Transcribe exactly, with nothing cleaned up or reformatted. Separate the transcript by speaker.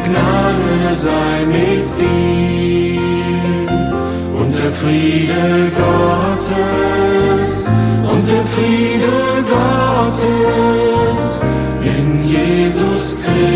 Speaker 1: Gnade sei mit dir. Und der Friede Gottes, und der Friede Gottes in Jesus Christus